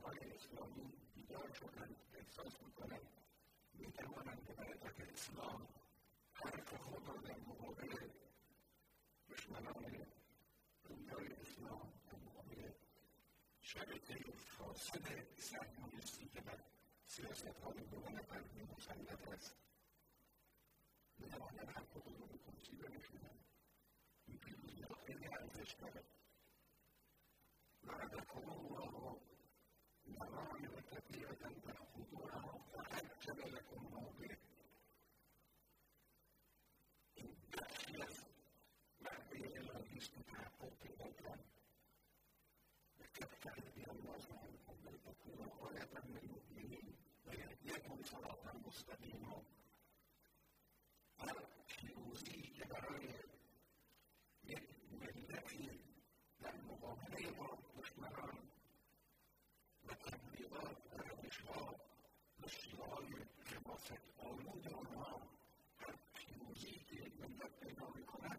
های اسلامی بیدار شدن، احساس میکنن میتوانند به برکت اسلام حرف خود را در مقابل دشمنان دنیای اسلام، در مقابل شبکه فاسد صهیونیستی که در سیاست‌های دو نفر مسلط است، میتوانند حرف خود را به کرسی بنشونند. این پیروزی‌ها خیلی ارزش دارد. وعدکم الله مغانم کثیرة تأخذونها فعجل لكم ما به. این بخشی از وعده الهی است که تحقق پیدا کرد. اتقوا الله عنكم ولتكون آیة للمؤمنین ویهدیکم صراطا مستقیما. هر پیروزی که برای یک ملتی در مقابله با دشمنان و تبلیغات و روش‌ها و شیوه‌های حماست آلود آنها، هر پیروزی که یک ملت پیدا می‌کند